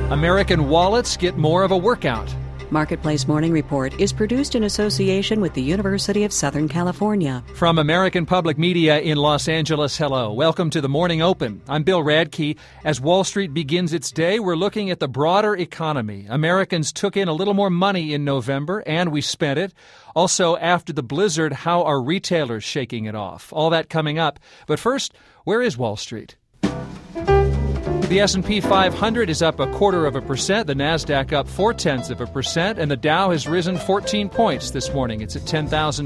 American wallets get more of a workout. Marketplace Morning Report is produced in association with the University of Southern California. From American Public Media in Los Angeles, hello. Welcome to the Morning Open. I'm Bill Radke. As Wall Street begins its day, we're looking at the broader economy. Americans took in a little more money in November, and we spent it. Also, after the blizzard, how are retailers shaking it off? All that coming up. But first, where is Wall Street? The S&P 500 is up 0.25%, the Nasdaq up 0.4%, and the Dow has risen 14 points this morning. It's at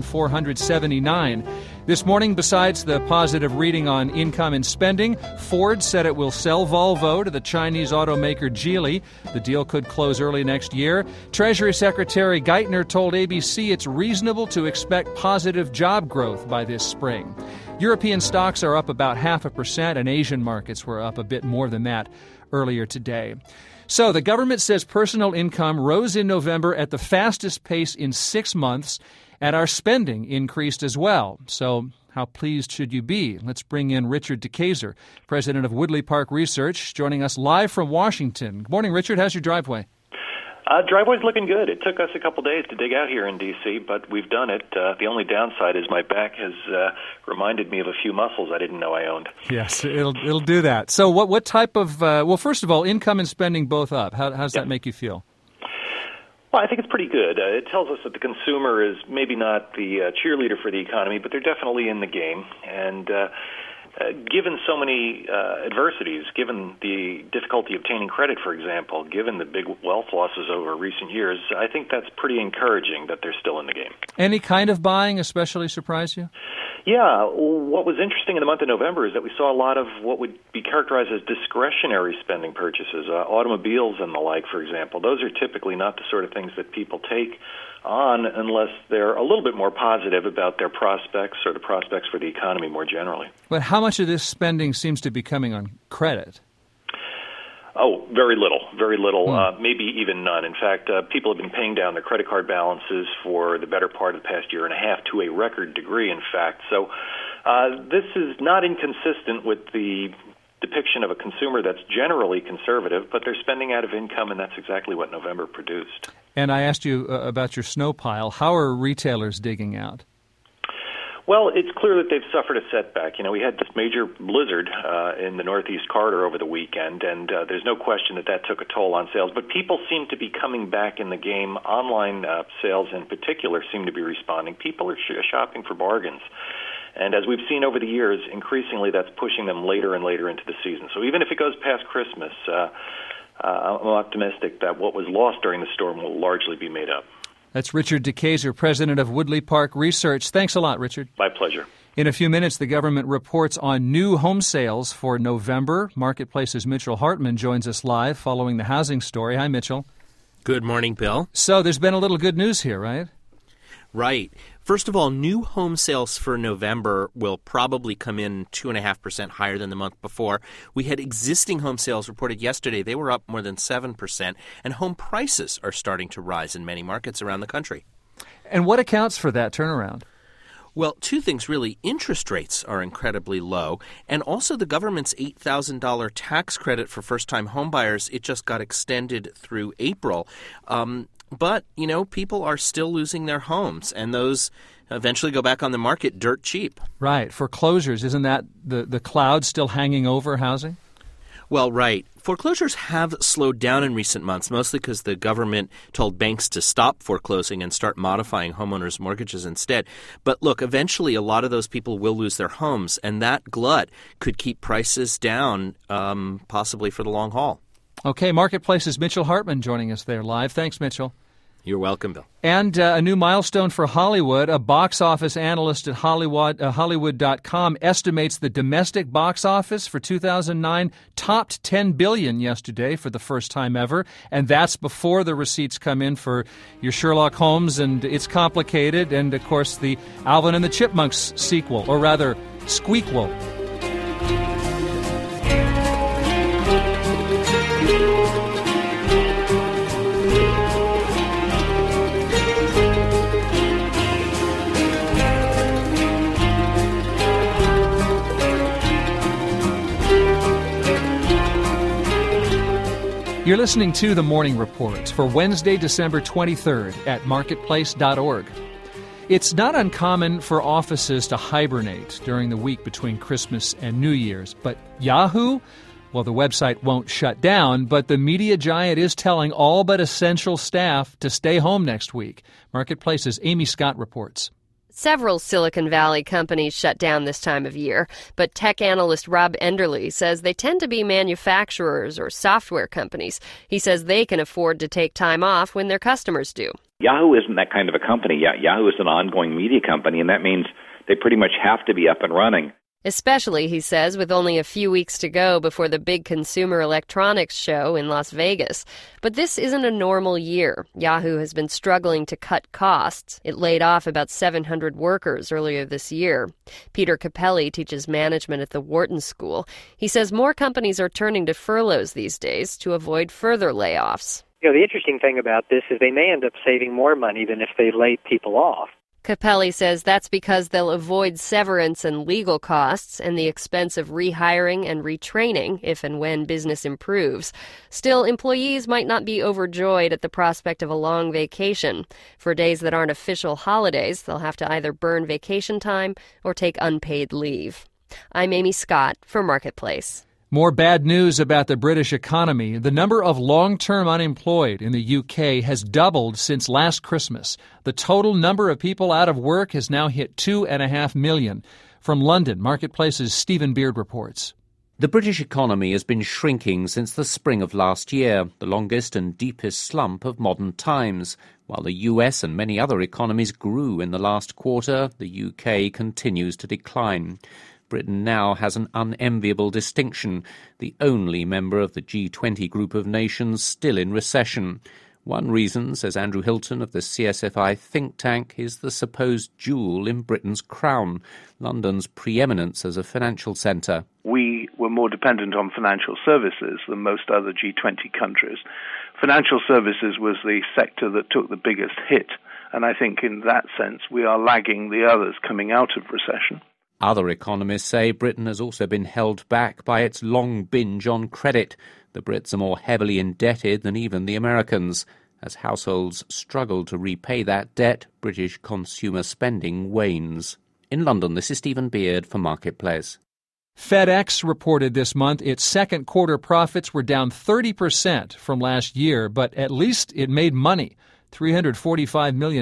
10,479. This morning, besides the positive reading on income and spending, Ford said it will sell Volvo to the Chinese automaker Geely. The deal could close early next year. Treasury Secretary Geithner told ABC it's reasonable to expect positive job growth by this spring. European stocks are up about 0.5%, and Asian markets were up a bit more than that earlier today. So the government says personal income rose in November at the fastest pace in 6 months, and our spending increased as well. So how pleased should you be? Let's bring in Richard DeKeyser, president of Woodley Park Research, joining us live from Washington. Good morning, Richard. How's your driveway? Driveway's looking good. It took us a couple days to dig out here in D.C., but we've done it. The only downside is my back has reminded me of a few muscles I didn't know I owned. Yes, it'll do that. So what type of, well, first of all, income and spending both up. How does that make you feel? Well, I think it's pretty good. It tells us that the consumer is maybe not the cheerleader for the economy, but they're definitely in the game. And given so many adversities, given the difficulty obtaining credit, for example, given the big wealth losses over recent years, I think that's pretty encouraging that they're still in the game. Any kind of buying especially surprise you? Yeah, what was interesting in the month of November is that we saw a lot of what would be characterized as discretionary spending purchases, automobiles and the like, for example. Those are typically not the sort of things that people take on unless they're a little bit more positive about their prospects or the prospects for the economy more generally. But how much of this spending seems to be coming on credit? Oh, very little, maybe even none. In fact, people have been paying down their credit card balances for the better part of the past year and a half to a record degree, in fact. So this is not inconsistent with the depiction of a consumer that's generally conservative, but they're spending out of income, and that's exactly what November produced. And I asked you about your snow pile. How are retailers digging out? Well, it's clear that they've suffered a setback. You know, we had this major blizzard in the Northeast corridor over the weekend, and there's no question that took a toll on sales. But people seem to be coming back in the game. Online sales in particular seem to be responding. People are shopping for bargains. And as we've seen over the years, increasingly that's pushing them later and later into the season. So even if it goes past Christmas, I'm optimistic that what was lost during the storm will largely be made up. That's Richard DeKeyser, president of Woodley Park Research. Thanks a lot, Richard. My pleasure. In a few minutes, the government reports on new home sales for November. Marketplace's Mitchell Hartman joins us live following the housing story. Hi, Mitchell. Good morning, Bill. So there's been a little good news here, right? Right. First of all, new home sales for November will probably come in 2.5% higher than the month before. We had existing home sales reported yesterday. They were up more than 7%, and home prices are starting to rise in many markets around the country. And what accounts for that turnaround? Well, two things really. Interest rates are incredibly low, and also the government's $8,000 tax credit for first-time homebuyers, it just got extended through April. But, you know, people are still losing their homes, and those eventually go back on the market dirt cheap. Right. Foreclosures, isn't that the cloud still hanging over housing? Well, right. Foreclosures have slowed down in recent months, mostly because the government told banks to stop foreclosing and start modifying homeowners' mortgages instead. But look, eventually a lot of those people will lose their homes, and that glut could keep prices down, possibly for the long haul. Okay, Marketplace's Mitchell Hartman joining us there live. Thanks, Mitchell. You're welcome, Bill. And a new milestone for Hollywood. A box office analyst at Hollywood.com estimates the domestic box office for 2009 topped $10 billion yesterday for the first time ever. And that's before the receipts come in for your Sherlock Holmes and It's Complicated and, of course, the Alvin and the Chipmunks sequel, or rather, Squeakquel. You're listening to The Morning Report for Wednesday, December 23rd at marketplace.org. It's not uncommon for offices to hibernate during the week between Christmas and New Year's, but Yahoo? Well, the website won't shut down, but the media giant is telling all but essential staff to stay home next week. Marketplace's Amy Scott reports. Several Silicon Valley companies shut down this time of year, but tech analyst Rob Enderle says they tend to be manufacturers or software companies. He says they can afford to take time off when their customers do. Yahoo isn't that kind of a company. Yahoo is an ongoing media company, and that means they pretty much have to be up and running. Especially, he says, with only a few weeks to go before the big consumer electronics show in Las Vegas. But this isn't a normal year. Yahoo has been struggling to cut costs. It laid off about 700 workers earlier this year. Peter Capelli teaches management at the Wharton School. He says more companies are turning to furloughs these days to avoid further layoffs. The interesting thing about this is they may end up saving more money than if they laid people off. Capelli says that's because they'll avoid severance and legal costs and the expense of rehiring and retraining if and when business improves. Still, employees might not be overjoyed at the prospect of a long vacation. For days that aren't official holidays, they'll have to either burn vacation time or take unpaid leave. I'm Amy Scott for Marketplace. More bad news about the British economy. The number of long-term unemployed in the UK has doubled since last Christmas. The total number of people out of work has now hit 2.5 million. From London, Marketplace's Stephen Beard reports. The British economy has been shrinking since the spring of last year, the longest and deepest slump of modern times. While the US and many other economies grew in the last quarter, the UK continues to decline. Britain now has an unenviable distinction, the only member of the G20 group of nations still in recession. One reason, says Andrew Hilton of the CSFI think tank, is the supposed jewel in Britain's crown, London's preeminence as a financial centre. We were more dependent on financial services than most other G20 countries. Financial services was the sector that took the biggest hit, and I think in that sense we are lagging the others coming out of recession. Other economists say Britain has also been held back by its long binge on credit. The Brits are more heavily indebted than even the Americans. As households struggle to repay that debt, British consumer spending wanes. In London, this is Stephen Beard for Marketplace. FedEx reported this month its second quarter profits were down 30% from last year, but at least it made money. $345 million.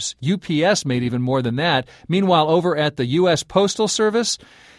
UPS made even more than that. Meanwhile, over at the U.S. Postal Service,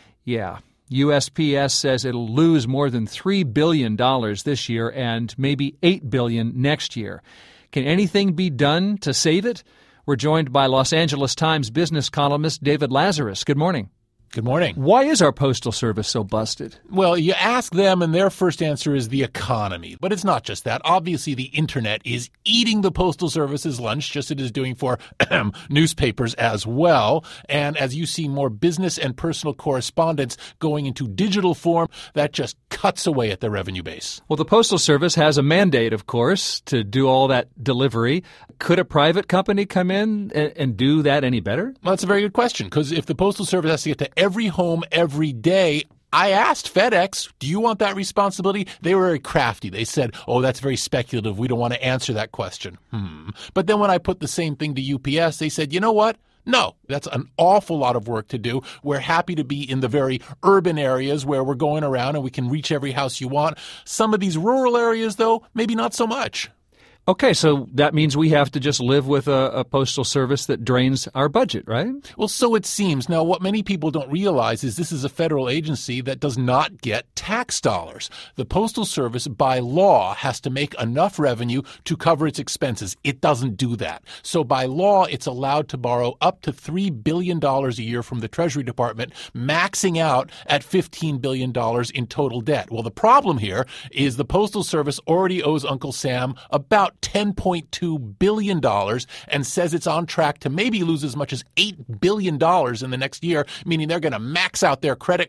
USPS says it'll lose more than $3 billion this year and maybe $8 billion next year. Can anything be done to save it? We're joined by Los Angeles Times business columnist David Lazarus. Good morning. Good morning. Why is our Postal Service so busted? Well, you ask them and their first answer is the economy. But it's not just that. Obviously, the Internet is eating the Postal Service's lunch, just as it is doing for newspapers as well. And as you see more business and personal correspondence going into digital form, that just cuts away at the revenue base. Well, the Postal Service has a mandate, of course, to do all that delivery. Could a private company come in and do that any better? Well, that's a very good question, because if the Postal Service has to get to every home every day, I asked FedEx, do you want that responsibility? They were very crafty. They said, that's very speculative. We don't want to answer that question. But then when I put the same thing to UPS, they said, you know what? No, that's an awful lot of work to do. We're happy to be in the very urban areas where we're going around and we can reach every house you want. Some of these rural areas, though, maybe not so much. Okay, so that means we have to just live with a postal service that drains our budget, right? Well, so it seems. Now, what many people don't realize is this is a federal agency that does not get tax dollars. The Postal Service, by law, has to make enough revenue to cover its expenses. It doesn't do that. So by law, it's allowed to borrow up to $3 billion a year from the Treasury Department, maxing out at $15 billion in total debt. Well, the problem here is the Postal Service already owes Uncle Sam about $10.2 billion and says it's on track to maybe lose as much as $8 billion in the next year, meaning they're going to max out their credit card.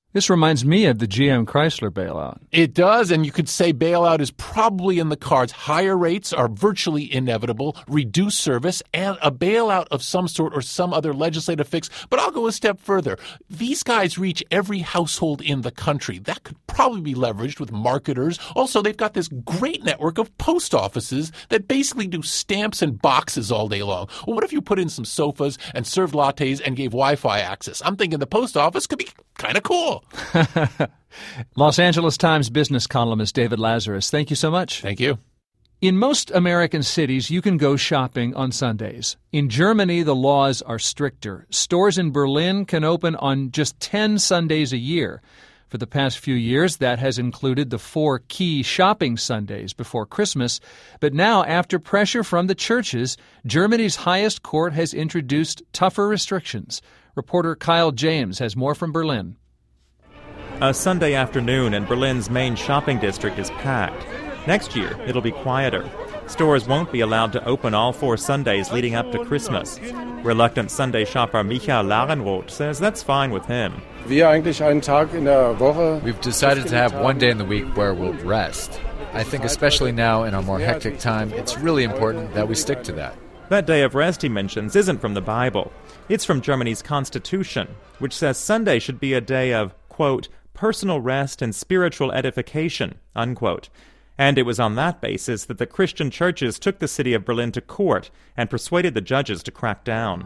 This reminds me of the GM Chrysler bailout. It does, and you could say bailout is probably in the cards. Higher rates are virtually inevitable, reduced service, and a bailout of some sort or some other legislative fix. But I'll go a step further. These guys reach every household in the country. That could probably be leveraged with marketers. Also, they've got this great network of post offices that basically do stamps and boxes all day long. Well, what if you put in some sofas and served lattes and gave Wi-Fi access? I'm thinking the post office could be kind of cool. Los Angeles Times business columnist David Lazarus, thank you so much. Thank you. In most American cities, you can go shopping on Sundays. In Germany, the laws are stricter. Stores in Berlin can open on just 10 Sundays a year. For the past few years, that has included the 4 key shopping Sundays before Christmas. But now, after pressure from the churches, Germany's highest court has introduced tougher restrictions. Reporter Kyle James has more from Berlin. A Sunday afternoon in Berlin's main shopping district is packed. Next year, it'll be quieter. Stores won't be allowed to open all 4 Sundays leading up to Christmas. Reluctant Sunday shopper Michael Larenroth says that's fine with him. We've decided to have one day in the week where we'll rest. I think especially now in our more hectic time, it's really important that we stick to that. That day of rest he mentions isn't from the Bible. It's from Germany's constitution, which says Sunday should be a day of, quote, personal rest and spiritual edification, unquote. And it was on that basis that the Christian churches took the city of Berlin to court and persuaded the judges to crack down.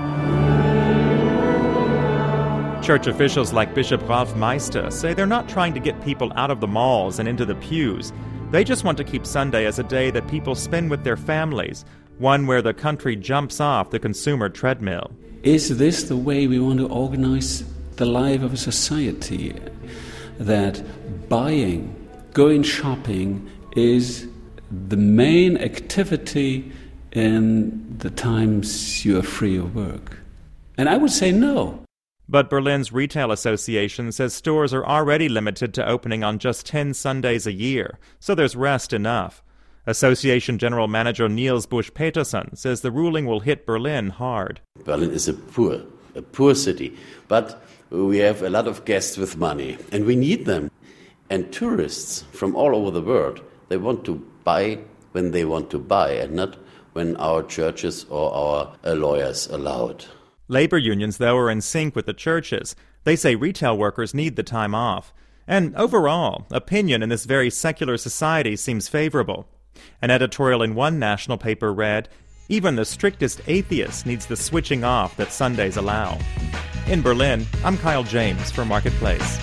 Church officials like Bishop Ralf Meister say they're not trying to get people out of the malls and into the pews. They just want to keep Sunday as a day that people spend with their families, one where the country jumps off the consumer treadmill. Is this the way we want to organize the life of a society? That buying, going shopping is the main activity in the times you are free of work? And I would say no. But Berlin's Retail Association says stores are already limited to opening on just 10 Sundays a year, so there's rest enough. Association General Manager Niels Busch-Peterson says the ruling will hit Berlin hard. Berlin is a poor city, but we have a lot of guests with money, and we need them. And tourists from all over the world, they want to buy when they want to buy, and not when our churches or our lawyers allow it. Labor unions, though, are in sync with the churches. They say retail workers need the time off. And overall, opinion in this very secular society seems favorable. An editorial in one national paper read, "Even the strictest atheist needs the switching off that Sundays allow." In Berlin, I'm Kyle James for Marketplace.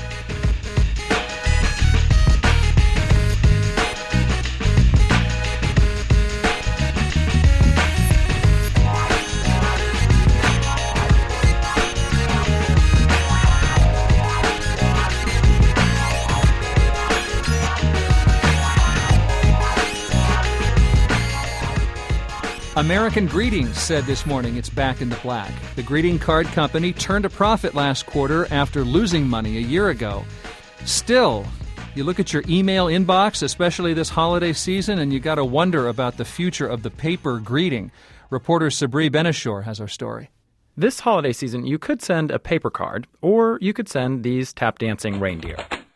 American Greetings said this morning it's back in the black. The greeting card company turned a profit last quarter after losing money a year ago. Still, you look at your email inbox, especially this holiday season, and you got to wonder about the future of the paper greeting. Reporter Sabri Benishore has our story. This holiday season, you could send a paper card, or you could send these tap-dancing reindeer.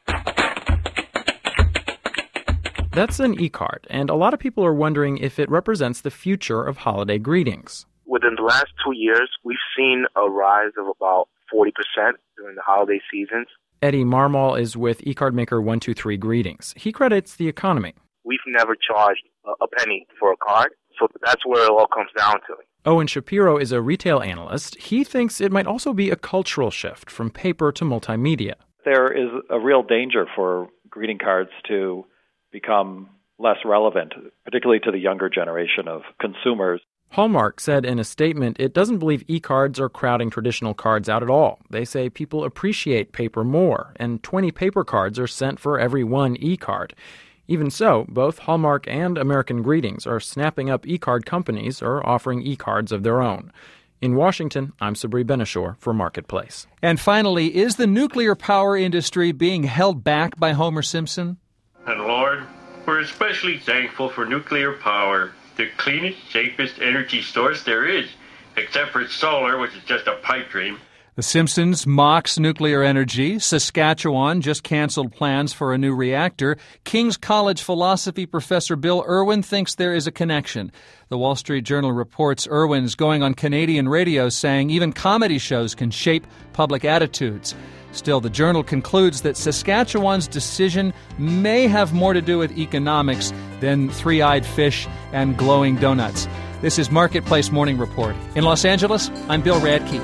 That's an e-card, and a lot of people are wondering if it represents the future of holiday greetings. Within the last 2 years, we've seen a rise of about 40% during the holiday seasons. Eddie Marmol is with e-card maker 123 Greetings. He credits the economy. We've never charged a penny for a card, so that's where it all comes down to. Owen Shapiro is a retail analyst. He thinks it might also be a cultural shift from paper to multimedia. There is a real danger for greeting cards to become less relevant, particularly to the younger generation of consumers. Hallmark said in a statement it doesn't believe e-cards are crowding traditional cards out at all. They say people appreciate paper more, and 20 paper cards are sent for every one e-card. Even so, both Hallmark and American Greetings are snapping up e-card companies or offering e-cards of their own. In Washington, I'm Sabri Benishore for Marketplace. And finally, is the nuclear power industry being held back by Homer Simpson? And Lord, we're especially thankful for nuclear power, the cleanest, safest energy source there is, except for solar, which is just a pipe dream. The Simpsons mocks nuclear energy. Saskatchewan just canceled plans for a new reactor. King's College philosophy professor Bill Irwin thinks there is a connection. The Wall Street Journal reports Irwin's going on Canadian radio saying even comedy shows can shape public attitudes. Still, the Journal concludes that Saskatchewan's decision may have more to do with economics than three-eyed fish and glowing donuts. This is Marketplace Morning Report. In Los Angeles, I'm Bill Radke.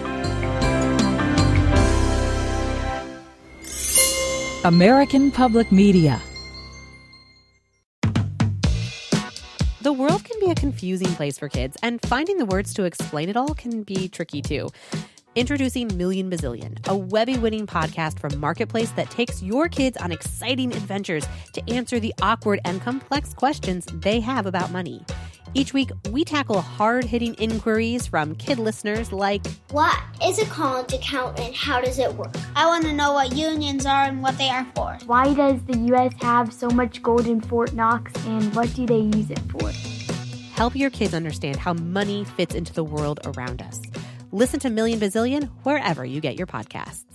American Public Media. The world can be a confusing place for kids, and finding the words to explain it all can be tricky too. Introducing Million Bazillion, a Webby-winning podcast from Marketplace that takes your kids on exciting adventures to answer the awkward and complex questions they have about money. Each week, we tackle hard-hitting inquiries from kid listeners like, what is a college account and how does it work? I want to know what unions are and what they are for. Why does the U.S. have so much gold in Fort Knox and what do they use it for? Help your kids understand how money fits into the world around us. Listen to Million Bazillion wherever you get your podcasts.